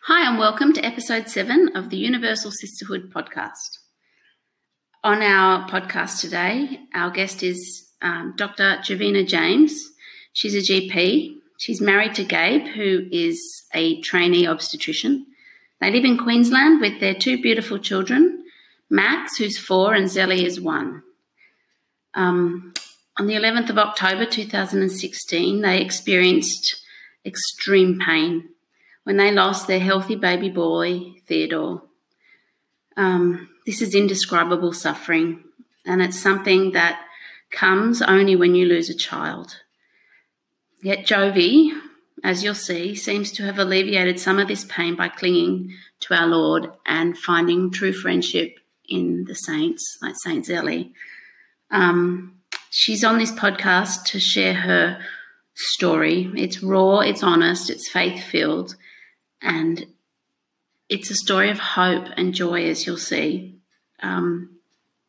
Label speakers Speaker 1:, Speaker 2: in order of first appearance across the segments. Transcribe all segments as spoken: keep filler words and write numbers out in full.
Speaker 1: Hi, and welcome to episode seven of the Universal Sisterhood podcast. On our podcast today, our guest is um, Doctor Jovina James. She's a G P. She's married to Gabe, who is a trainee obstetrician. They live in Queensland with their two beautiful children, Max, who's four, and Zelly is one. Um, on the eleventh of October two thousand sixteen, they experienced extreme pain when they lost their healthy baby boy, Theodore. Um, this is indescribable suffering, and it's something that comes only when you lose a child. Yet Jovi, as you'll see, seems to have alleviated some of this pain by clinging to our Lord and finding true friendship in the saints, like Saint Zelly. Um, she's on this podcast to share her story. It's raw, it's honest, it's faith-filled, and it's a story of hope and joy, as you'll see. Um,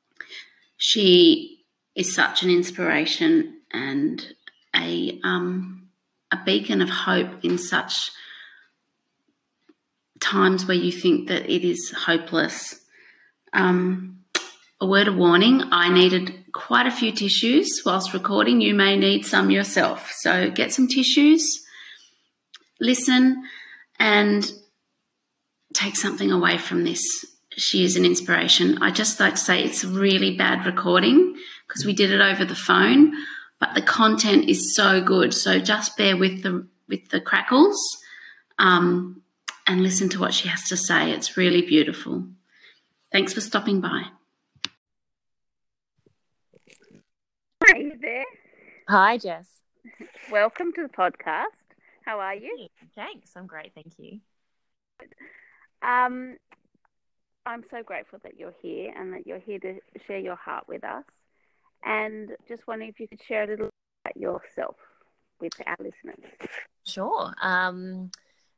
Speaker 1: she is such an inspiration and a um, a beacon of hope in such times where you think that it is hopeless. Um, a word of warning, I needed quite a few tissues whilst recording. You may need some yourself. So get some tissues, listen, and take something away from this. She is an inspiration. I just like to say it's a really bad recording because we did it over the phone, but the content is so good. So just bear with the with the crackles um, and listen to what she has to say. It's really beautiful. Thanks for stopping by. Are you there?
Speaker 2: Hi, Jess.
Speaker 1: Welcome to the podcast. How are you?
Speaker 2: Thanks. I'm great. Thank you.
Speaker 1: Um, I'm so grateful that you're here and that you're here to share your heart with us. And just wondering if you could share a little about yourself with our listeners.
Speaker 2: Sure. Um,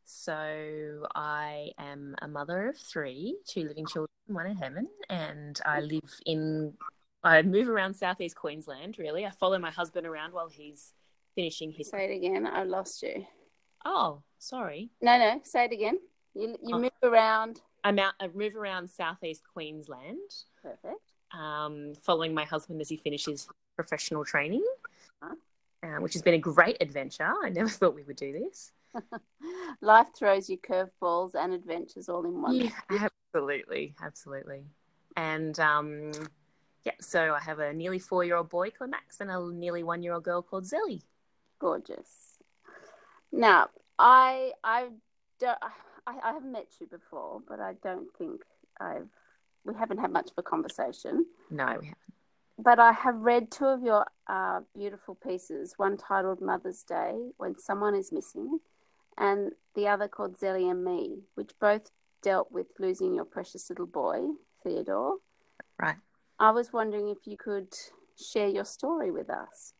Speaker 2: so I am a mother of three, two living children, one in heaven, and I live in, I move around southeast Queensland, really. I follow my husband around while he's finishing his...
Speaker 1: Say it again. I lost you.
Speaker 2: Oh, sorry.
Speaker 1: No, no. Say it again. You you
Speaker 2: oh.
Speaker 1: move around.
Speaker 2: I'm out, I move around southeast Queensland.
Speaker 1: Perfect.
Speaker 2: Um, following my husband as he finishes professional training,
Speaker 1: huh?
Speaker 2: uh, which has been a great adventure. I never thought we would do this.
Speaker 1: Life throws you curveballs and adventures all in one.
Speaker 2: Yeah, absolutely, absolutely. And um, yeah, so I have a nearly four-year-old boy called Max and a nearly one-year-old girl called Zelly.
Speaker 1: Gorgeous. Now, I I don't. I, I haven't met you before, but I don't think I've, we haven't had much of a conversation.
Speaker 2: No, we haven't.
Speaker 1: But I have read two of your uh, beautiful pieces, one titled Mother's Day, When Someone is Missing, and the other called Zelly and Me, which both dealt with losing your precious little boy, Theodore.
Speaker 2: Right.
Speaker 1: I was wondering if you could share your story with us.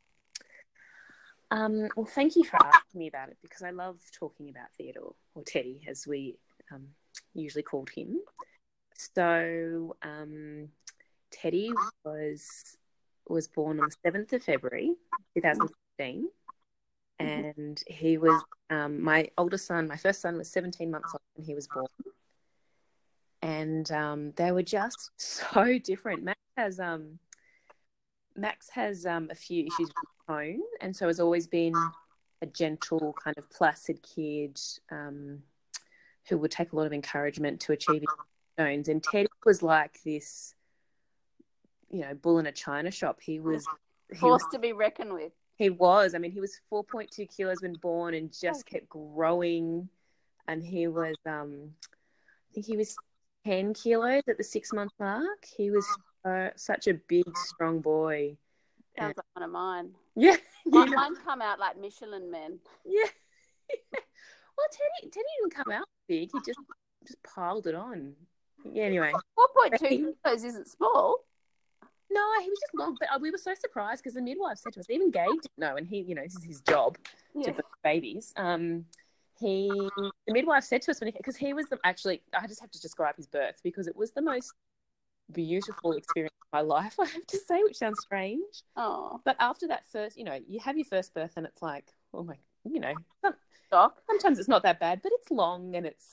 Speaker 2: Um, well, thank you for asking me about it because I love talking about Theodore, or Teddy, as we um, usually called him. So um, Teddy was was born on the seventh of February, twenty fifteen, and he was um, my oldest son. My first son was seventeen months old when he was born, and um, they were just so different. Max has um, Max has um, a few issues with tone, and so has always been a gentle, kind of placid kid um, who would take a lot of encouragement to achieve his stones. And Teddy was like this, you know, bull in a china shop. He was he
Speaker 1: forced
Speaker 2: was,
Speaker 1: to be reckoned with.
Speaker 2: He was. I mean, he was four point two kilos when born, and just kept growing. And he was, um, I think he was ten kilos at the six month mark. He was uh, such a big, strong boy.
Speaker 1: Sounds like one of mine.
Speaker 2: Yeah.
Speaker 1: Mine, mine come out like Michelin men.
Speaker 2: Yeah. Well, Teddy, Teddy didn't come out big. He just just piled it on. Yeah, anyway.
Speaker 1: four point two kilos isn't small.
Speaker 2: No, he was just long. But we were so surprised because the midwife said to us, even Gabe didn't know, and he, you know, this is his job
Speaker 1: yeah.
Speaker 2: to birth babies. Um, he, the midwife said to us, when he, because he was the, actually, I just have to describe his birth because it was the most beautiful experience of my life, I have to say, which sounds strange.
Speaker 1: Oh.
Speaker 2: But after that first, you know, you have your first birth and it's like, oh my, you know, some,
Speaker 1: Shock.
Speaker 2: sometimes it's not that bad, but it's long and it's,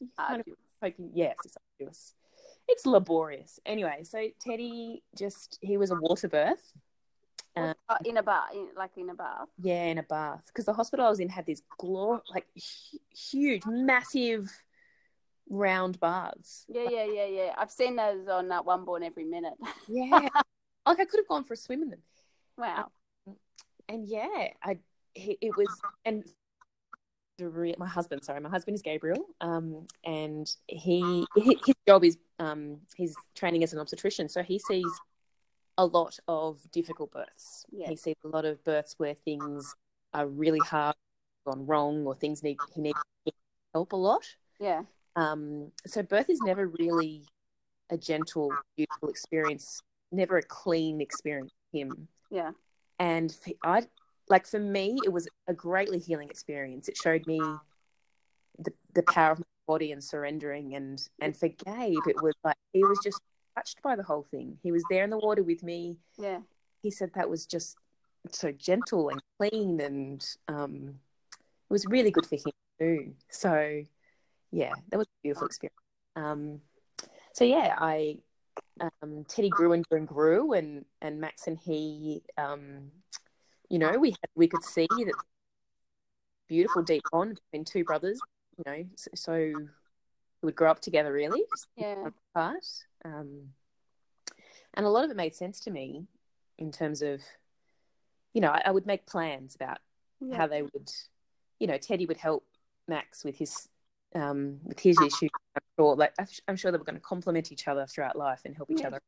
Speaker 2: kind of poking, yes, it's arduous. It's laborious. Anyway, so Teddy just, he was a water birth.
Speaker 1: Um, uh, in a bath, like in a bath?
Speaker 2: Yeah, in a bath. Because the hospital I was in had these glor- like huge, massive, round baths.
Speaker 1: Yeah, yeah, yeah, yeah. I've seen those on uh, One Born Every Minute.
Speaker 2: Yeah. Like I could have gone for a swim in them.
Speaker 1: Wow.
Speaker 2: Um, and yeah, I he, it was, and my husband, sorry, my husband is Gabriel, um, and he his job is um, he's training as an obstetrician, so he sees a lot of difficult births. Yeah. He sees a lot of births where things are really hard, gone wrong, or things need he needs help a lot.
Speaker 1: Yeah.
Speaker 2: Um. So birth is never really a gentle, beautiful experience. Never a clean experience for him.
Speaker 1: Yeah.
Speaker 2: And for, I like for me, it was a greatly healing experience. It showed me the the power of my body and surrendering. And and for Gabe, it was like he was just touched by the whole thing. He was there in the water with me.
Speaker 1: Yeah. He
Speaker 2: said that was just so gentle and clean, and um, it was really good for him too. So yeah, that was a beautiful experience. Um, so yeah, I um, Teddy grew and grew and grew, and and Max and he, um, you know, we had, we could see that beautiful deep bond between two brothers. You know, so, so we would grow up together really.
Speaker 1: Yeah.
Speaker 2: Apart. Um, and a lot of it made sense to me in terms of, you know, I, I would make plans about yeah. how they would, you know, Teddy would help Max with his um, with his issues. I'm sure, like I'm sure they were going to complement each other throughout life and help each yeah. other.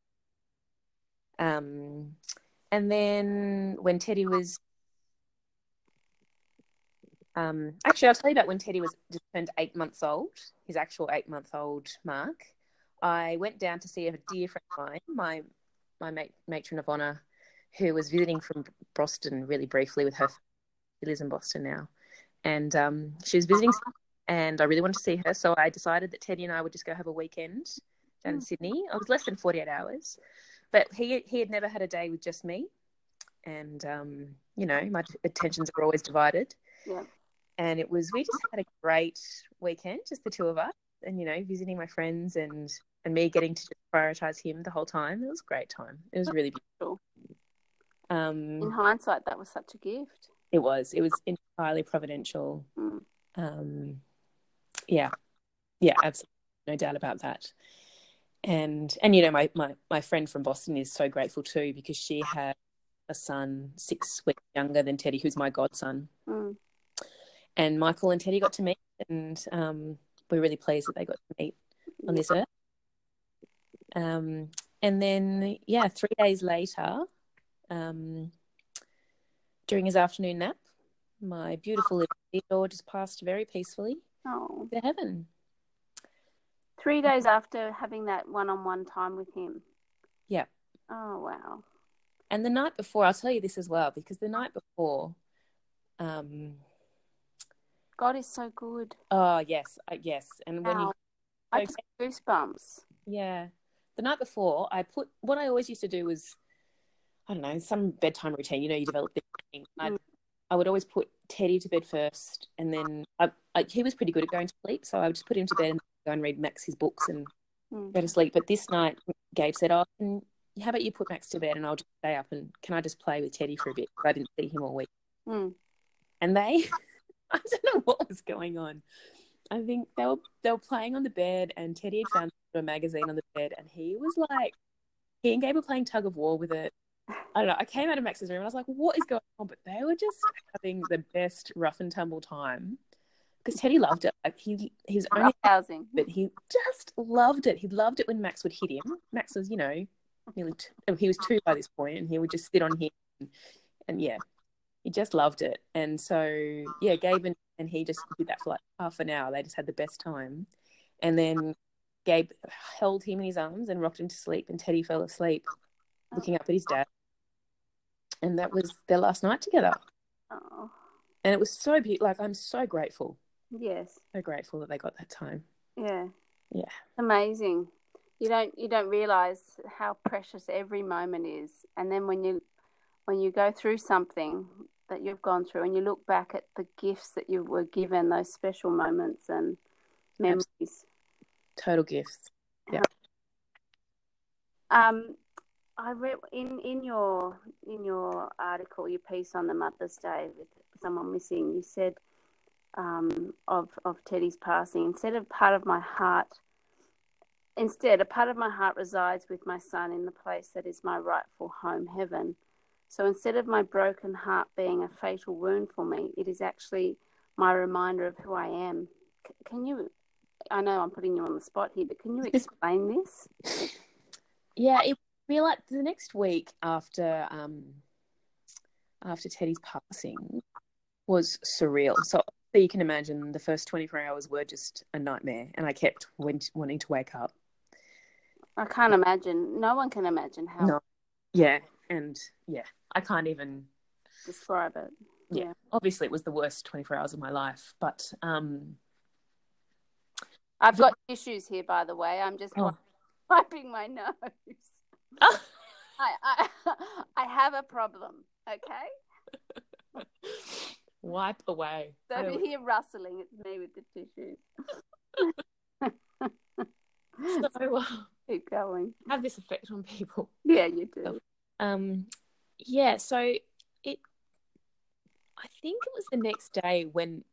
Speaker 2: Um, and then when Teddy was, um, actually, I'll tell you about when Teddy was just turned eight months old, his actual eight month old mark. I went down to see a dear friend of mine, my my mate, matron of honour, who was visiting from Boston really briefly with her. She lives in Boston now, and um, she was visiting, and I really wanted to see her, so I decided that Teddy and I would just go have a weekend down in Sydney. It was less than forty-eight hours, but he he had never had a day with just me, and um, you know, my attentions are always divided.
Speaker 1: Yeah,
Speaker 2: and it was we just had a great weekend, just the two of us, and you know, visiting my friends and. And me getting to just prioritise him the whole time. It was a great time. It was really beautiful. Um,
Speaker 1: In hindsight, that was such a gift.
Speaker 2: It was. It was entirely providential.
Speaker 1: Mm.
Speaker 2: Um, yeah. Yeah, absolutely. No doubt about that. And, and you know, my, my, my friend from Boston is so grateful too because she had a son six weeks younger than Teddy, who's my godson.
Speaker 1: Mm.
Speaker 2: And Michael and Teddy got to meet, and um, we're really pleased that they got to meet on this earth. Um, and then, yeah, three days later, um, during his afternoon nap, my beautiful little Theodore just passed very peacefully
Speaker 1: oh.
Speaker 2: to heaven.
Speaker 1: Three days after having that one-on-one time with him.
Speaker 2: Yeah.
Speaker 1: Oh, wow.
Speaker 2: And the night before, I'll tell you this as well, because the night before... Um,
Speaker 1: God is so good.
Speaker 2: Oh, yes, uh, yes. And when
Speaker 1: wow.
Speaker 2: you...
Speaker 1: I just goosebumps.
Speaker 2: Yeah. The night before, I put what I always used to do was, I don't know, some bedtime routine. You know, you develop this thing. Mm. I would always put Teddy to bed first, and then I, I, he was pretty good at going to sleep, so I would just put him to bed and go and read Max his books and mm. go to sleep. But this night, Gabe said, "Oh, can, how about you put Max to bed and I'll just stay up and can I just play with Teddy for a bit? I didn't see him all week."
Speaker 1: Mm.
Speaker 2: And they, I don't know what was going on. I think they were they were playing on the bed, and Teddy had found a magazine on the bed, and he was like, he and Gabe were playing tug of war with it. I don't know. I came out of Max's room and I was like, what is going on? But they were just having the best rough and tumble time because Teddy loved it. Like he he was only
Speaker 1: housing,
Speaker 2: but he just loved it. He loved it when Max would hit him. Max was, you know, nearly two, he was two by this point, and he would just sit on him, and, and yeah, he just loved it. And so yeah, Gabe and, and he just did that for like half an hour. They just had the best time, and then Gabe held him in his arms and rocked him to sleep, and Teddy fell asleep looking up at his dad. And that was their last night together.
Speaker 1: Oh.
Speaker 2: And it was so beautiful. Like, I'm so grateful.
Speaker 1: Yes.
Speaker 2: So grateful that they got that time.
Speaker 1: Yeah.
Speaker 2: Yeah.
Speaker 1: Amazing. You don't you don't realise how precious every moment is. And then when you when you go through something that you've gone through and you look back at the gifts that you were given, those special moments, and memories.
Speaker 2: Total gifts. Yeah.
Speaker 1: Um, I read in, in your in your article, your piece on the Mother's Day with someone missing. You said um, of of Teddy's passing. Instead of part of my heart, instead a part of my heart resides with my son in the place that is my rightful home, heaven. So instead of my broken heart being a fatal wound for me, it is actually my reminder of who I am. C- can you? I know I'm putting you on the spot here, but can you explain this?
Speaker 2: Yeah, it be like the next week after um after Teddy's passing was surreal. So you can imagine the first twenty-four hours were just a nightmare, and I kept went, wanting to wake up.
Speaker 1: I can't imagine. No one can imagine how.
Speaker 2: No. Yeah, and yeah, I can't even
Speaker 1: describe it.
Speaker 2: Yeah. yeah. Obviously, it was the worst twenty-four hours of my life, but um,
Speaker 1: I've got tissues here, by the way. I'm just oh. wiping my nose. I, I I have a problem. Okay.
Speaker 2: Wipe away.
Speaker 1: So if you hear rustling, it's me with the tissues.
Speaker 2: So uh,
Speaker 1: keep going.
Speaker 2: Have this effect on people.
Speaker 1: Yeah, you do.
Speaker 2: Um, yeah. So it. I think it was the next day when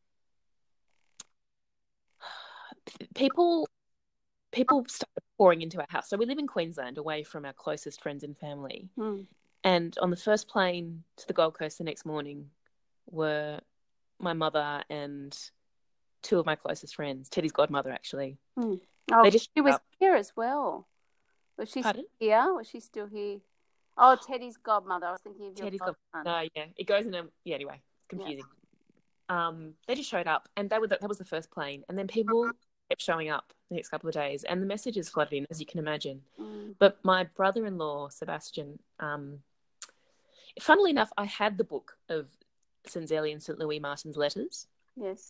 Speaker 2: people people started pouring into our house. So we live in Queensland, away from our closest friends and family.
Speaker 1: Mm.
Speaker 2: And on the first plane to the Gold Coast the next morning were my mother and two of my closest friends, Teddy's godmother, actually.
Speaker 1: Mm. Oh,
Speaker 2: they just
Speaker 1: she was
Speaker 2: up.
Speaker 1: here as well. Was she
Speaker 2: Pardon?
Speaker 1: still here? Was she still here? Oh, Teddy's godmother. I was thinking of your
Speaker 2: Teddy's
Speaker 1: godson.
Speaker 2: godmother. No, yeah. It goes in a... Yeah, anyway. Confusing. Yeah. Um, they just showed up, and that was, that was the first plane. And then people kept showing up the next couple of days, and the messages flooded in, as you can imagine.
Speaker 1: Mm.
Speaker 2: But my brother-in-law, Sebastian, um, funnily enough, I had the book of Saint Zélie and Saint Louis Martin's letters.
Speaker 1: Yes.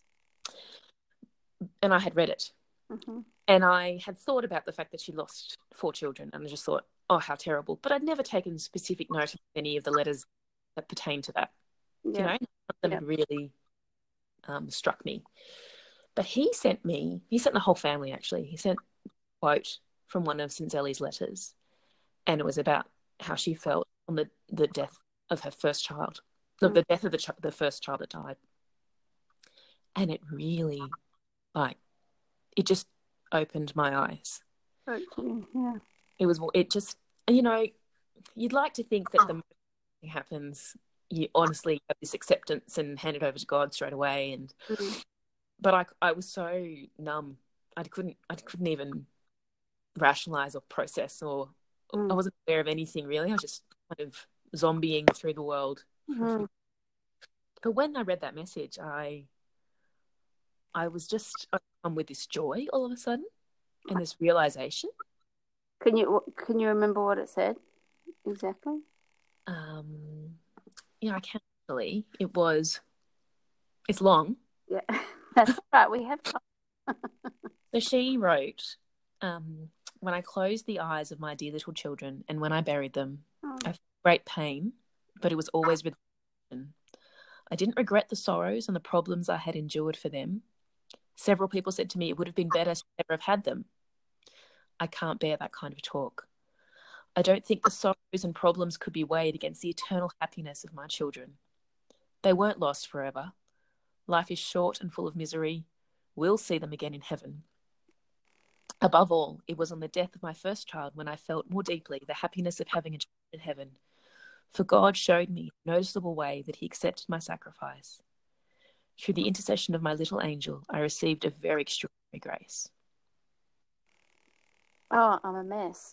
Speaker 2: And I had read it.
Speaker 1: Mm-hmm.
Speaker 2: And I had thought about the fact that she lost four children, and I just thought, oh, how terrible. But I'd never taken specific note of any of the letters that pertain to that. Yeah. You know, none of them yeah. really um, struck me. But he sent me, he sent the whole family, actually. He sent a quote from one of Saint Zélie's letters, and it was about how she felt on the, the death of her first child, mm. the death of the, ch- the first child that died. And it really, like, it just opened my eyes.
Speaker 1: Okay, yeah.
Speaker 2: It was, it just, you know, you'd like to think that the moment it happens, you honestly have this acceptance and hand it over to God straight away. And,
Speaker 1: mm.
Speaker 2: but I, I was so numb. I couldn't, I couldn't even rationalize or process, or mm. I wasn't aware of anything really. I was just kind of zombieing through the world.
Speaker 1: Mm.
Speaker 2: But when I read that message, I, I was just overcome with this joy all of a sudden, and this realization.
Speaker 1: Can you can you remember what it said exactly?
Speaker 2: Um, yeah, I can actually. It was. It's long.
Speaker 1: Yeah, that's right. We have time.
Speaker 2: So she wrote, um, "When I closed the eyes of my dear little children, and when I buried them, oh. I felt great pain, but it was always with. I didn't regret the sorrows and the problems I had endured for them. Several people said to me it would have been better to never have had them. I can't bear that kind of talk. I don't think the sorrows and problems could be weighed against the eternal happiness of my children. They weren't lost forever. Life is short and full of misery. We'll see them again in heaven. Above all, it was on the death of my first child when I felt more deeply the happiness of having a child in heaven. For God showed me in a noticeable way that he accepted my sacrifice. Through the intercession of my little angel, I received a very extraordinary grace."
Speaker 1: Oh, I'm a mess.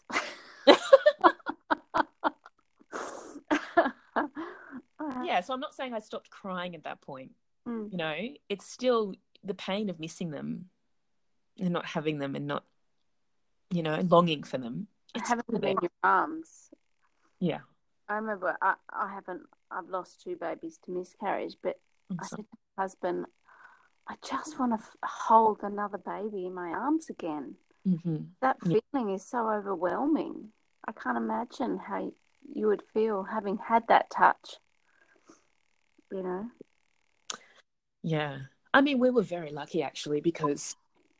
Speaker 2: Yeah, so I'm not saying I stopped crying at that point.
Speaker 1: Mm.
Speaker 2: You know, it's still the pain of missing them and not having them and not, you know, longing for them.
Speaker 1: It's having them in your arms.
Speaker 2: Yeah.
Speaker 1: I remember I, I haven't, I've lost two babies to miscarriage, but I'm I said to my husband, I just want to f- hold another baby in my arms again.
Speaker 2: Mm-hmm.
Speaker 1: That feeling yeah. is so overwhelming. I can't imagine how you would feel having had that touch, you know?
Speaker 2: Yeah. I mean, we were very lucky, actually, because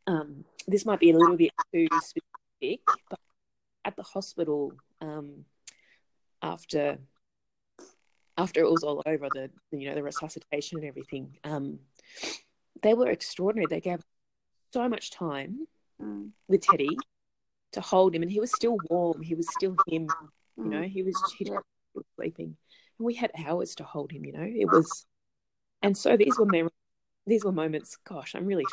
Speaker 2: um, this might be a little bit too specific, but at the hospital, um, after after it was all over, the you know the resuscitation and everything, um, they were extraordinary. They gave so much time
Speaker 1: mm.
Speaker 2: with Teddy to hold him, and he was still warm. He was still him. You
Speaker 1: Mm.
Speaker 2: know, he was he
Speaker 1: Yeah.
Speaker 2: was sleeping, and we had hours to hold him. You know, it was, and so these were memories. These were moments. Gosh, I'm really.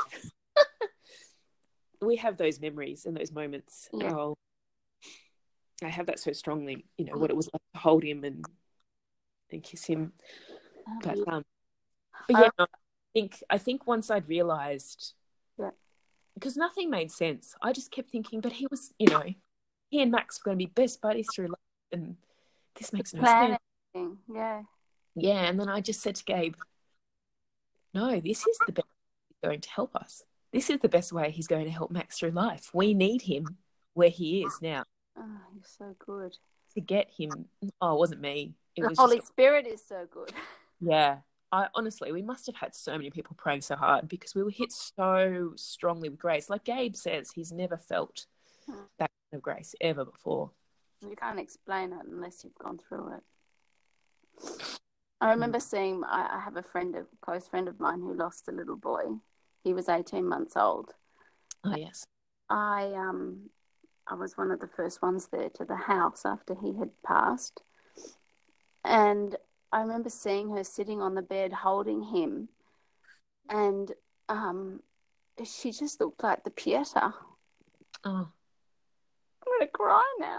Speaker 2: We have those memories and those moments.
Speaker 1: Yeah.
Speaker 2: Oh, I have that so strongly. You know what it was like to hold him and and kiss him.
Speaker 1: Oh,
Speaker 2: But
Speaker 1: yeah.
Speaker 2: um, but yeah, no, I think I think once I'd realised,
Speaker 1: Yeah.
Speaker 2: because nothing made sense. I just kept thinking, but he was, you know, he and Max were going to be best buddies through life, and this makes no
Speaker 1: Plan
Speaker 2: sense.
Speaker 1: everything. Yeah.
Speaker 2: Yeah, and then I just said to Gabe, no, this is the best way he's going to help us. This is the best way he's going to help Max through life. We need him where he is now.
Speaker 1: Oh, you're so good.
Speaker 2: To get him, oh, it wasn't me. It
Speaker 1: The
Speaker 2: was
Speaker 1: Holy
Speaker 2: just,
Speaker 1: Spirit is so good.
Speaker 2: yeah. I honestly, we must have had so many people praying so hard because we were hit so strongly with grace. Like Gabe says, he's never felt
Speaker 1: Hmm.
Speaker 2: that kind of grace ever before.
Speaker 1: You can't explain it unless you've gone through it. I remember seeing, I, I have a friend, a close friend of mine who lost a little boy. He was eighteen months old.
Speaker 2: Oh, yes.
Speaker 1: I um, I was one of the first ones there to the house after he had passed. And I remember seeing her sitting on the bed holding him. And um, she just looked like the Pieta.
Speaker 2: Oh,
Speaker 1: I'm going to cry now.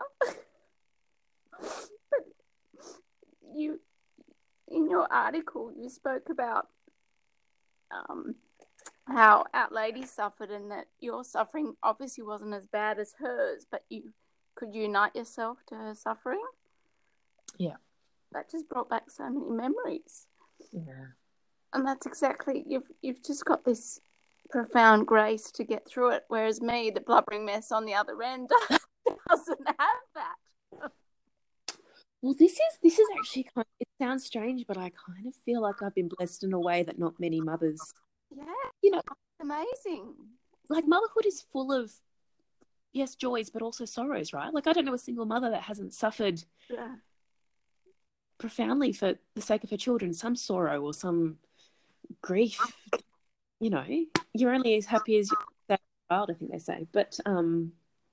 Speaker 1: But you, in your article, you spoke about um, how Our Lady suffered and that your suffering obviously wasn't as bad as hers, but you could unite yourself to her suffering.
Speaker 2: yeah.
Speaker 1: That just brought back so many memories.
Speaker 2: Yeah.
Speaker 1: And that's exactly, you've you've just got this profound grace to get through it, whereas me, the blubbering mess on the other end, doesn't have that.
Speaker 2: Well, this is this is actually kind of, it sounds strange, but I kind of feel like I've been blessed in a way that not many mothers,
Speaker 1: Yeah,
Speaker 2: you know,
Speaker 1: amazing.
Speaker 2: like motherhood is full of, yes, joys, but also sorrows, right? Like I don't know a single mother that hasn't suffered
Speaker 1: Yeah,
Speaker 2: profoundly for the sake of her children, some sorrow or some grief. You know, you're only as happy as your child, I think they say. But um,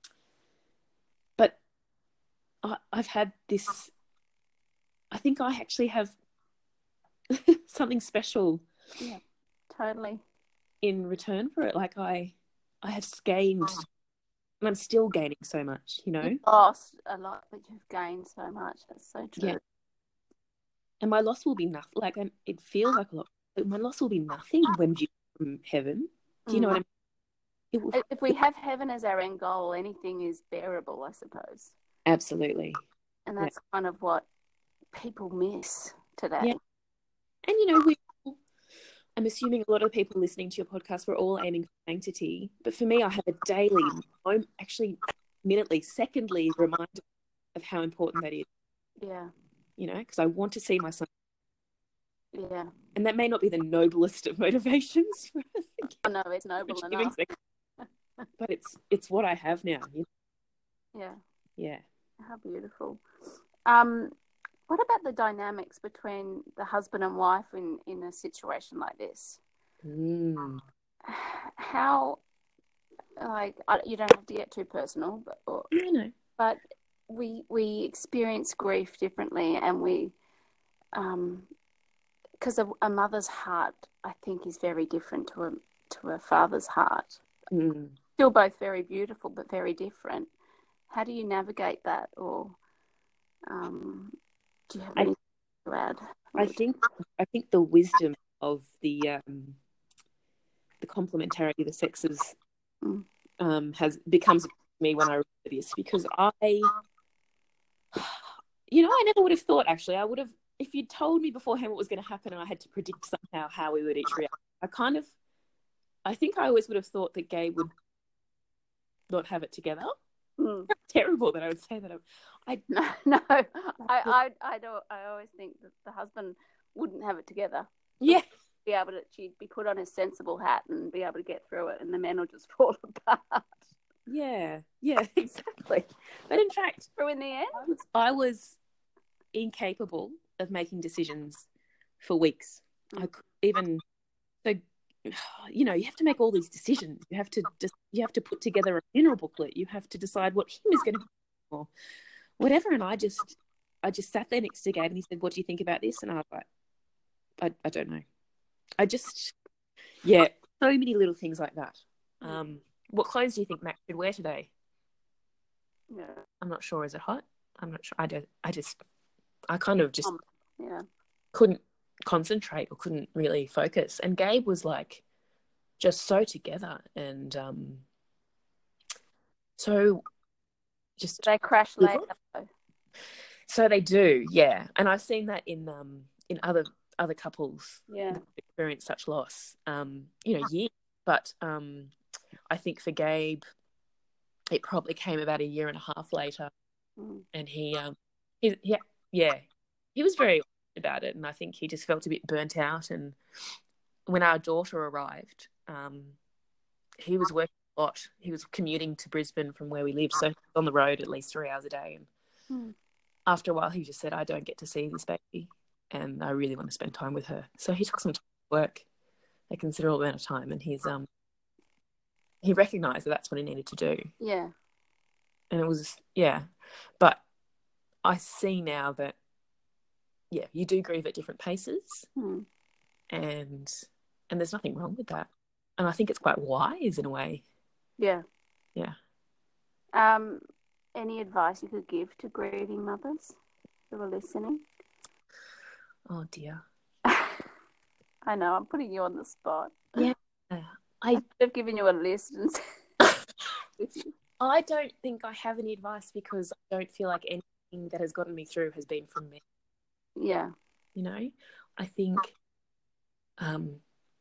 Speaker 2: but I, I've had this. I think I actually have something special.
Speaker 1: yeah, totally.
Speaker 2: In return for it, like I, I have gained, and I'm still gaining so much. You know,
Speaker 1: You've lost a lot, but you've gained so much. That's so true.
Speaker 2: Yeah. And my loss will be nothing. Like I'm, it feels like a lot. But my loss will be nothing when viewed from heaven. Do you know what I mean? It will,
Speaker 1: If we have heaven as our end goal, anything is bearable, I suppose.
Speaker 2: absolutely.
Speaker 1: And that's yeah. kind of what people miss today.
Speaker 2: Yeah. And, you know, we, I'm assuming a lot of people listening to your podcast were all aiming for sanctity. But for me, I have a daily, actually, minutely, secondly reminder of how important that is.
Speaker 1: Yeah.
Speaker 2: You know, because I want to see my son.
Speaker 1: Yeah.
Speaker 2: And that may not be the noblest of motivations. For
Speaker 1: oh, no, it's noble enough.
Speaker 2: But it's it's what I have now. You
Speaker 1: know? Yeah.
Speaker 2: Yeah.
Speaker 1: How beautiful. Um, what about the dynamics between the husband and wife in, in a situation like this?
Speaker 2: Mm.
Speaker 1: How, like, I, you don't have to get too personal, but or,
Speaker 2: no, no.
Speaker 1: but we we experience grief differently, and we, um, because a, a mother's heart, I think, is very different to a to a father's heart.
Speaker 2: Mm.
Speaker 1: Still both very beautiful, but very different. How do you navigate that, or um, do you have anything I, to add?
Speaker 2: I think I think the wisdom of the um, the complementarity of the sexes mm. um, has becomes me when I read this, because I, you know, I never would have thought. Actually, I would have, if you'd told me beforehand what was going to happen, and I had to predict somehow how we would each react. I kind of, I think I always would have thought that Gabe would not have it together. Mm. Terrible that I would say that. I
Speaker 1: no, no. I, I, I don't. I always think that the husband wouldn't have it together.
Speaker 2: Yeah,
Speaker 1: be able to, she'd be put on a sensible hat and be able to get through it, and the men will just fall apart.
Speaker 2: Yeah, yeah, exactly. But in fact,
Speaker 1: So in the end,
Speaker 2: I was, I was incapable of making decisions for weeks. Mm. I could even, so, you know, you have to make all these decisions. You have to just, you have to put together a funeral booklet. You have to decide what hymn is going to be or whatever. And I just, I just sat there next to Gabe and he said, "What do you think about this?" And I was like, I, I don't know. I just, yeah, so many little things like that. Um, what clothes do you think Max should wear today?
Speaker 1: Yeah,
Speaker 2: I'm not sure. Is it hot? I'm not sure. I don't. I just. I kind of just.
Speaker 1: Um, yeah.
Speaker 2: Couldn't concentrate or couldn't really focus. And Gabe was like, just so together and um. So. Just.
Speaker 1: They crash later.
Speaker 2: So they do, yeah. And I've seen that in um in other other couples.
Speaker 1: Yeah.
Speaker 2: That experience such loss. Um, you know, years. But um, I think for Gabe, it probably came about a year and a half later,
Speaker 1: mm.
Speaker 2: and he, um, he, he, yeah, he was very about it, and I think he just felt a bit burnt out. And when our daughter arrived, um, he was working a lot. He was commuting to Brisbane from where we live, so he was on the road at least three hours a day. And
Speaker 1: mm.
Speaker 2: after a while, he just said, "I don't get to see this baby, and I really want to spend time with her." So he took some time to work, a considerable amount of time, and he's um. he recognised that that's what he needed to do.
Speaker 1: Yeah.
Speaker 2: And it was, yeah. But I see now that, yeah, you do grieve at different paces.
Speaker 1: Mm.
Speaker 2: And and there's nothing wrong with that. And I think it's quite wise in a way.
Speaker 1: Yeah.
Speaker 2: Yeah.
Speaker 1: Um, any advice you could give to grieving mothers who are listening?
Speaker 2: Oh, dear.
Speaker 1: I know, I'm putting you on the spot.
Speaker 2: Yeah. I
Speaker 1: I've given you a list and
Speaker 2: I don't think I have any advice because I don't feel like anything that has gotten me through has been from me.
Speaker 1: Yeah.
Speaker 2: You know, I think um,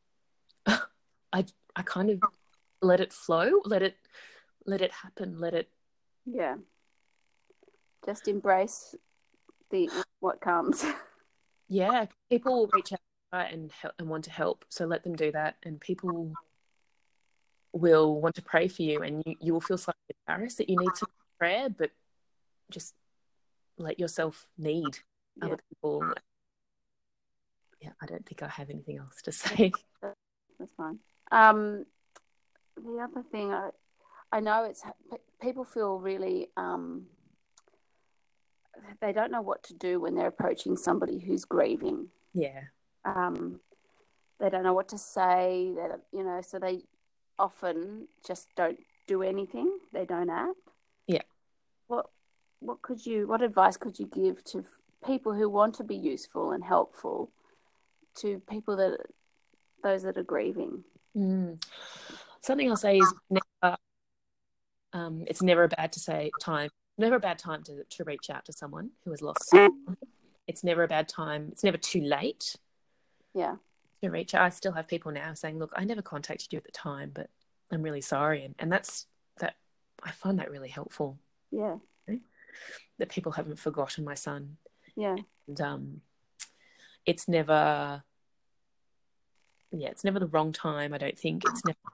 Speaker 2: I I kind of let it flow, let it let it happen, let it.
Speaker 1: Yeah. Just embrace the what comes.
Speaker 2: Yeah, people will reach out and help, and want to help, so let them do that. And people will want to pray for you, and you, you will feel slightly embarrassed that you need some prayer, but just let yourself need
Speaker 1: yeah.
Speaker 2: other people. Yeah, I don't think I have anything else to say.
Speaker 1: That's fine. Um, the other thing, I, I know it's people feel really um, they don't know what to do when they're approaching somebody who's grieving.
Speaker 2: Yeah.
Speaker 1: Um, they don't know what to say. They don't, you know, so they often just don't do anything. They don't act.
Speaker 2: Yeah.
Speaker 1: What what could you what advice could you give to people who want to be useful and helpful to people that those that are grieving?
Speaker 2: Mm. Something I'll say is never um, it's never a bad to say time never a bad time to, to reach out to someone who has lost someone. It's never a bad time. It's never too late.
Speaker 1: Yeah.
Speaker 2: To reach out. I still have people now saying, "Look, I never contacted you at the time, but I'm really sorry." And, and that's that. I find that really helpful.
Speaker 1: Yeah.
Speaker 2: Okay? That people haven't forgotten my son.
Speaker 1: Yeah.
Speaker 2: And um, it's never. Yeah, it's never the wrong time. I don't think it's never.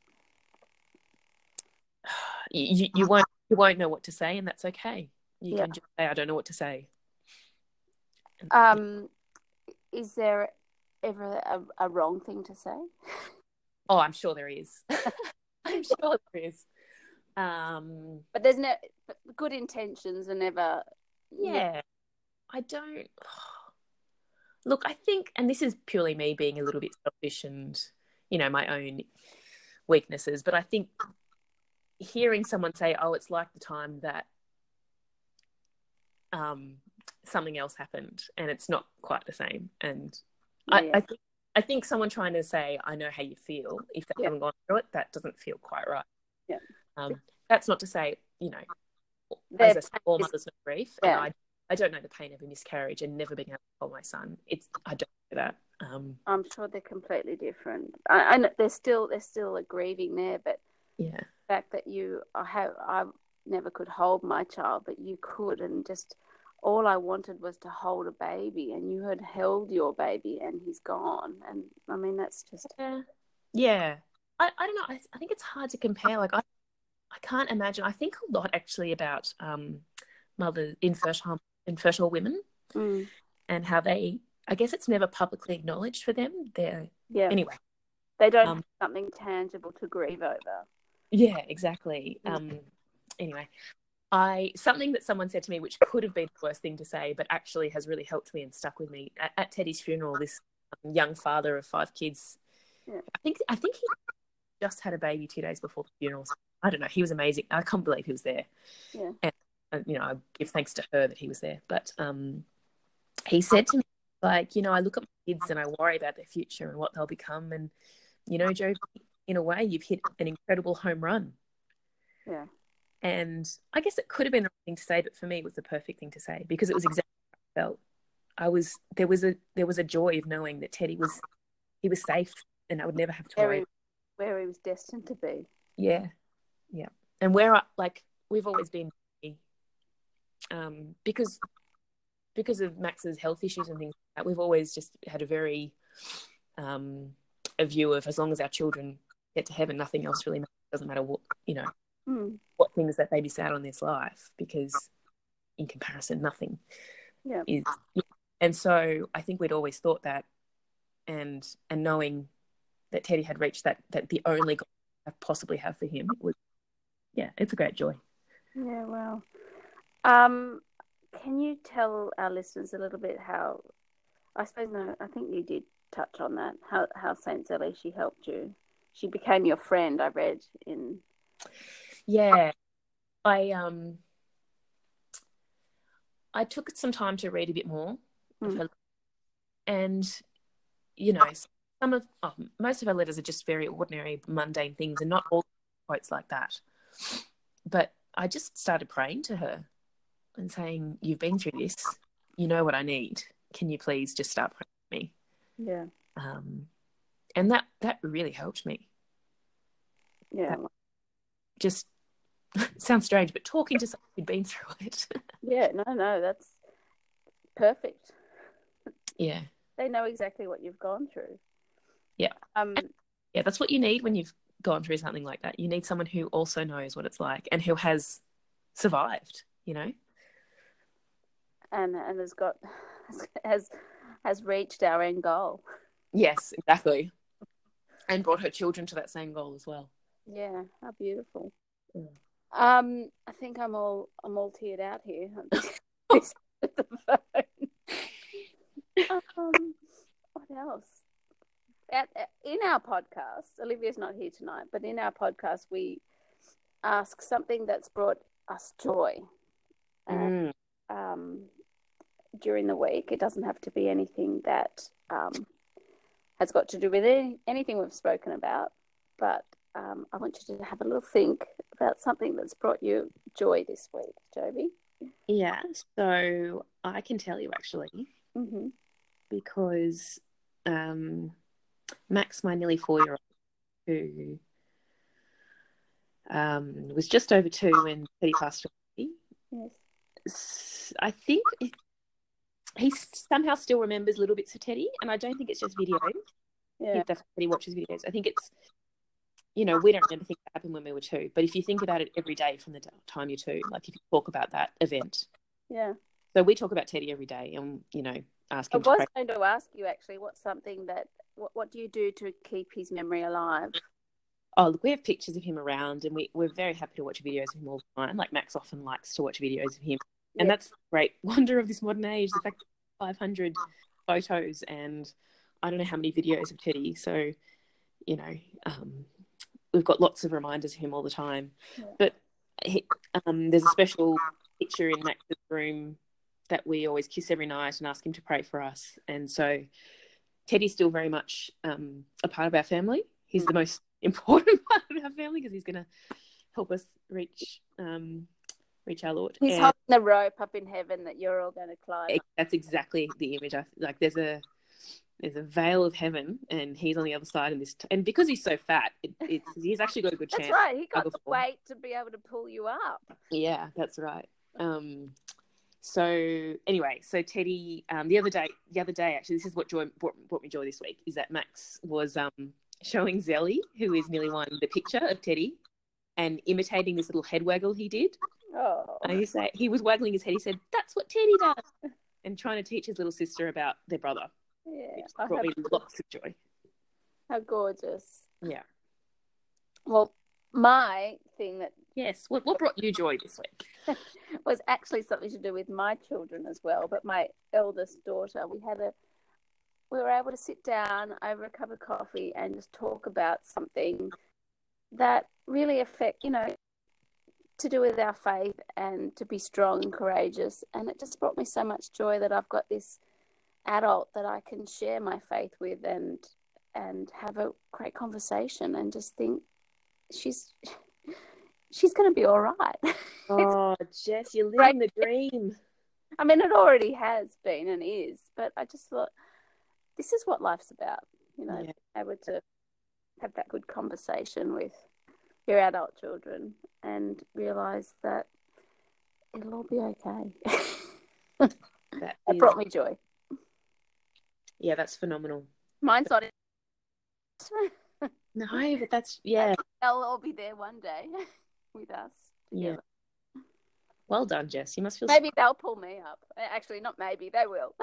Speaker 2: You, you won't you won't know what to say, and that's okay. You
Speaker 1: yeah.
Speaker 2: can just say, "I don't know what to say." And,
Speaker 1: um, yeah. Is there ever a, a wrong thing to say?
Speaker 2: Oh, I'm sure there is. I'm sure there is. Um,
Speaker 1: but there's no good intentions are never.
Speaker 2: Yeah, I don't. Look, I think, and this is purely me being a little bit selfish and, you know, my own weaknesses, but I think hearing someone say, "Oh, it's like the time that um, something else happened," and it's not quite the same. And
Speaker 1: yeah,
Speaker 2: I,
Speaker 1: yeah.
Speaker 2: I think I think someone trying to say, "I know how you feel," if they yeah. haven't gone through it, that doesn't feel quite right.
Speaker 1: Yeah.
Speaker 2: Um, that's not to say, you know, as I said, all mothers know grief, yeah. and I, I don't know the pain of a miscarriage and never being able to hold my son. It's I don't know that. Um,
Speaker 1: I'm sure they're completely different. I, I know there's still there's still a grieving there, but
Speaker 2: yeah,
Speaker 1: the fact that you I have I never could hold my child, but you could, and just all I wanted was to hold a baby, and you had held your baby and he's gone. And I mean, that's just...
Speaker 2: Yeah. Yeah. I, I don't know. I, I think it's hard to compare. Like, I, I can't imagine. I think a lot actually about um, mothers, infertile, infertile women
Speaker 1: mm.
Speaker 2: and how they, I guess it's never publicly acknowledged for them. They're,
Speaker 1: yeah.
Speaker 2: Anyway.
Speaker 1: They don't
Speaker 2: um,
Speaker 1: have something tangible to grieve over.
Speaker 2: Yeah, exactly. Mm. Um, anyway. I something that someone said to me, which could have been the worst thing to say, but actually has really helped me and stuck with me. At, at Teddy's funeral, this young father of five kids,
Speaker 1: yeah.
Speaker 2: I think I think he just had a baby two days before the funeral. So I don't know. He was amazing. I can't believe he was there.
Speaker 1: Yeah.
Speaker 2: And, and you know, I give thanks to her that he was there. But um, he said to me, like, you know, I look at my kids and I worry about their future and what they'll become. And you know, Joe, in a way, you've hit an incredible home run.
Speaker 1: Yeah.
Speaker 2: And I guess it could have been the right thing to say, but for me, it was the perfect thing to say because it was exactly how I felt. I was there was a there was a joy of knowing that Teddy was he was safe, and I would never have to
Speaker 1: where
Speaker 2: worry
Speaker 1: he, where he was destined to be.
Speaker 2: Yeah, yeah, and where I, like we've always been, um, because because of Max's health issues and things like that, we've always just had a very um a view of as long as our children get to heaven, nothing else really matters. Doesn't matter what you know.
Speaker 1: Mm.
Speaker 2: what things that they miss out on this life, because in comparison, nothing
Speaker 1: yeah.
Speaker 2: is. And so I think we'd always thought that, and and knowing that Teddy had reached that, that the only goal I possibly have for him was, yeah, it's a great joy.
Speaker 1: Yeah, well, um, can you tell our listeners a little bit how, I suppose, no, I think you did touch on that, how, how Saint Zelie, she helped you. She became your friend, I read in...
Speaker 2: Yeah, I um, I took some time to read a bit more mm. of her, and you know, some of oh, most of her letters are just very ordinary, mundane things, and not all quotes like that. But I just started praying to her and saying, "You've been through this. You know what I need. Can you please just start praying for me?"
Speaker 1: Yeah.
Speaker 2: Um, and that that really helped me.
Speaker 1: Yeah.
Speaker 2: That just. It sounds strange, but talking to someone who'd been through it.
Speaker 1: yeah, no, no, that's perfect.
Speaker 2: Yeah.
Speaker 1: They know exactly what you've gone through.
Speaker 2: Yeah.
Speaker 1: Um.
Speaker 2: And, yeah, that's what you need when you've gone through something like that. You need someone who also knows what it's like and who has survived, you know?
Speaker 1: And and has got, has, has reached our end goal.
Speaker 2: Yes, exactly. And brought her children to that same goal as well.
Speaker 1: Yeah, how beautiful.
Speaker 2: Mm.
Speaker 1: Um, I think I'm all I'm all teared out here. With the phone. um, what else? At, in our podcast, Olivia's not here tonight, but in our podcast, we ask something that's brought us joy.
Speaker 2: Mm.
Speaker 1: Uh, um, during the week, it doesn't have to be anything that um, has got to do with any, anything we've spoken about, but Um, I want you to have a little think about something that's brought you joy this week, Jovi.
Speaker 2: Yeah, so I can tell you actually,
Speaker 1: mm-hmm.
Speaker 2: because um, Max, my nearly four-year-old, who um, was just over two when Teddy passed away.
Speaker 1: Yes.
Speaker 2: I think it, he somehow still remembers little bits of Teddy, and I don't think it's just videos.
Speaker 1: Yeah.
Speaker 2: He definitely watches videos. I think it's, you know, we don't remember things that happened when we were two, but if you think about it every day from the time you're two, like if you talk about that event.
Speaker 1: Yeah.
Speaker 2: So we talk about Teddy every day and, you know, ask him
Speaker 1: I
Speaker 2: to
Speaker 1: was
Speaker 2: pray.
Speaker 1: going to ask you actually, what's something that, what, what do you do to keep his memory alive?
Speaker 2: Oh, look, we have pictures of him around, and we, we're very happy to watch videos of him all the time. Like Max often likes to watch videos of him. And
Speaker 1: yeah.
Speaker 2: that's the great wonder of this modern age, the fact that five hundred photos and I don't know how many videos of Teddy. So, you know, um, we've got lots of reminders of him all the time.
Speaker 1: Yeah.
Speaker 2: But he, um, there's a special picture in Max's room that we always kiss every night and ask him to pray for us. And so Teddy's still very much um, a part of our family. He's mm. the most important part of our family because he's going to help us reach um, reach our Lord.
Speaker 1: He's
Speaker 2: and
Speaker 1: holding the rope up in heaven that you're all going to climb.
Speaker 2: That's exactly the image. I like. There's a there's a veil of heaven, and he's on the other side of this. T- and because he's so fat, it, it's he's actually got a good
Speaker 1: that's
Speaker 2: chance.
Speaker 1: That's right. He got the weight to be able to pull you up.
Speaker 2: Yeah, that's right. Um, So anyway, so Teddy, um, the other day, the other day, actually, this is what joy, brought, brought me joy this week, is that Max was um, showing Zelly, who is nearly one, the picture of Teddy and imitating this little head waggle he did.
Speaker 3: Oh.
Speaker 2: And he, say, he was waggling his head. He said, "That's what Teddy does." And trying to teach his little sister about their brother.
Speaker 3: Yeah.
Speaker 2: Which brought me lots of joy.
Speaker 3: How gorgeous.
Speaker 2: Yeah.
Speaker 3: Well, my thing that
Speaker 2: Yes. What what brought you joy this week?
Speaker 3: was actually something to do with my children as well, but my eldest daughter, we had a we were able to sit down over a cup of coffee and just talk about something that really affect, you know, to do with our faith and to be strong and courageous. And it just brought me so much joy that I've got this adult that I can share my faith with and and have a great conversation and just think she's she's going to be all right.
Speaker 2: Oh, Jess, you're living the dream.
Speaker 3: I mean, it already has been and is, but I just thought this is what life's about, you know,
Speaker 2: Yeah.
Speaker 3: able to have that good conversation with your adult children and realise that it'll all be okay.
Speaker 2: That,
Speaker 3: That
Speaker 2: is,
Speaker 3: brought me joy.
Speaker 2: yeah, that's phenomenal.
Speaker 3: Mine's not.
Speaker 2: No, but that's, yeah.
Speaker 3: They'll all be there one day with us
Speaker 2: Yeah.
Speaker 3: together.
Speaker 2: Well done, Jess. You must feel
Speaker 3: Maybe they'll pull me up. Actually, not maybe. They will.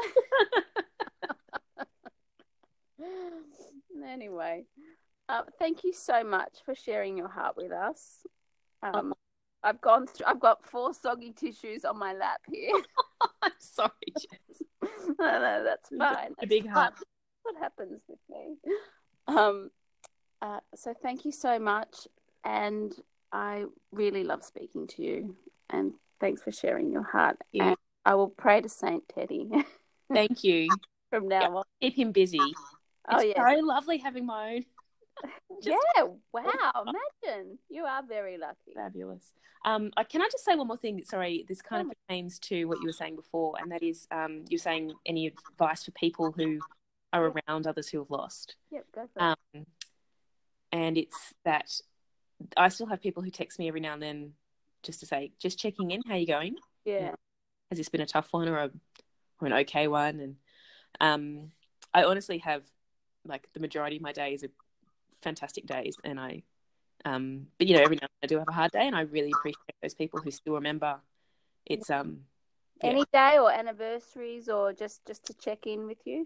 Speaker 3: Anyway, uh, thank you so much for sharing your heart with us. Um, I've gone through. I've got four soggy tissues on my lap here.
Speaker 2: I'm sorry, Jess.
Speaker 3: No, no, that's fine.
Speaker 2: A big
Speaker 3: That's
Speaker 2: heart.
Speaker 3: fine. What happens with me? Um, uh, so thank you so much, and I really love speaking to you. And thanks for sharing your heart.
Speaker 2: Yeah.
Speaker 3: And I will pray to Saint Teddy
Speaker 2: Thank you.
Speaker 3: from now
Speaker 2: Yeah.
Speaker 3: on.
Speaker 2: Keep him busy.
Speaker 3: Oh
Speaker 2: It's
Speaker 3: yes.
Speaker 2: so lovely having my own. Just
Speaker 3: Yeah. Wow. Imagine you are very lucky.
Speaker 2: fabulous. Um, I, can I just say one more thing? Sorry, this kind of pertains to what you were saying before, and that is um, you're saying any advice for people who are around others who have lost.
Speaker 3: Yep. Go for it.
Speaker 2: Um, and it's that I still have people who text me every now and then just to say, just checking in, how you going?
Speaker 3: Yeah.
Speaker 2: Has this been a tough one or a or an okay one? And um, I honestly have, like, the majority of my days are fantastic days, and I um but you know, every now and then I do have a hard day, and I really appreciate those people who still remember. It's um yeah.
Speaker 3: Any day or anniversaries or just just to check in with you.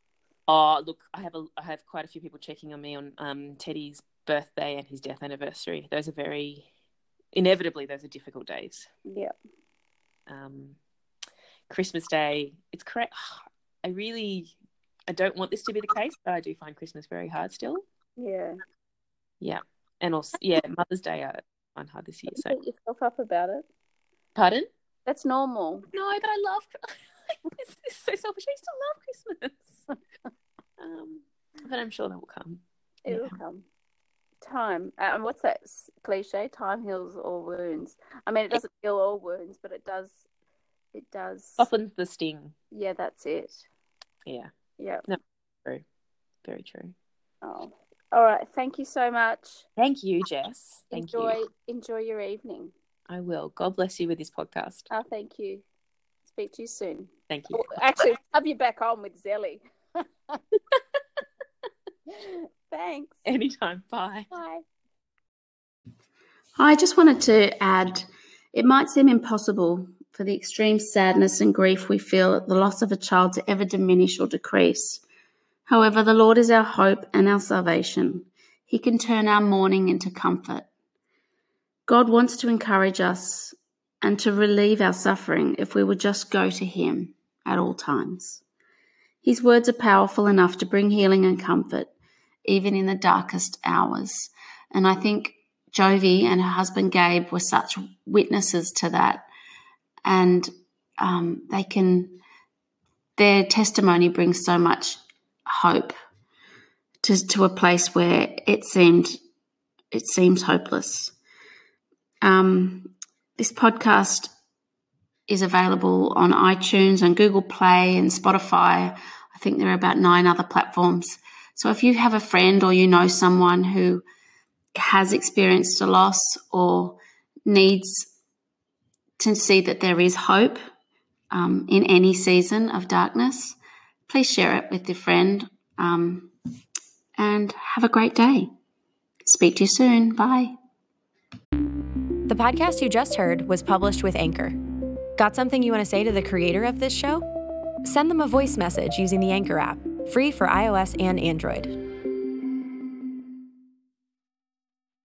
Speaker 2: Oh, look, I have a I have quite a few people checking on me on um Teddy's birthday and his death anniversary. Those are very inevitably those are difficult days.
Speaker 3: Yeah.
Speaker 2: Um Christmas Day, it's correct. I really I don't want this to be the case, but I do find Christmas very hard still.
Speaker 3: Yeah.
Speaker 2: Yeah. And also, yeah, Mother's Day I find hard this year. So,
Speaker 3: Beat yourself up about it.
Speaker 2: pardon?
Speaker 3: That's normal.
Speaker 2: No, but I love. This is so selfish. I still love Christmas. um, but I'm sure that will come.
Speaker 3: It will
Speaker 2: Yeah.
Speaker 3: come. Time. Uh, and what's that s- cliche? Time heals all wounds. I mean, it doesn't heal all wounds, but it does. It does.
Speaker 2: Softens the sting.
Speaker 3: Yeah, that's it.
Speaker 2: Yeah.
Speaker 3: Yeah.
Speaker 2: No, true. Very true.
Speaker 3: Oh. All right. Thank you so much.
Speaker 2: Thank you, Jess. Thank
Speaker 3: enjoy,
Speaker 2: you.
Speaker 3: Enjoy your evening.
Speaker 2: I will. God bless you with this podcast.
Speaker 3: Oh, thank you. Speak to you soon.
Speaker 2: Thank you.
Speaker 3: Oh, actually, have you back on with Zelly. Thanks.
Speaker 2: Anytime. Bye.
Speaker 3: Bye.
Speaker 1: I just wanted to add, it might seem impossible for the extreme sadness and grief we feel at the loss of a child to ever diminish or decrease. However, the Lord is our hope and our salvation. He can turn our mourning into comfort. God wants to encourage us and to relieve our suffering if we would just go to Him at all times. His words are powerful enough to bring healing and comfort, even in the darkest hours. And I think Jovi and her husband Gabe were such witnesses to that. And um, they can, their testimony brings so much hope to, to a place where it seemed, it seems hopeless. Um, this podcast is available on iTunes and Google Play and Spotify. I think there are about nine other platforms. So if you have a friend or you know someone who has experienced a loss or needs to see that there is hope, um, in any season of darkness, please share it with your friend um, and have a great day. Speak to you soon. Bye.
Speaker 4: The podcast you just heard was published with Anchor. Got something you want to say to the creator of this show? Send them a voice message using the Anchor app, free for iOS and Android.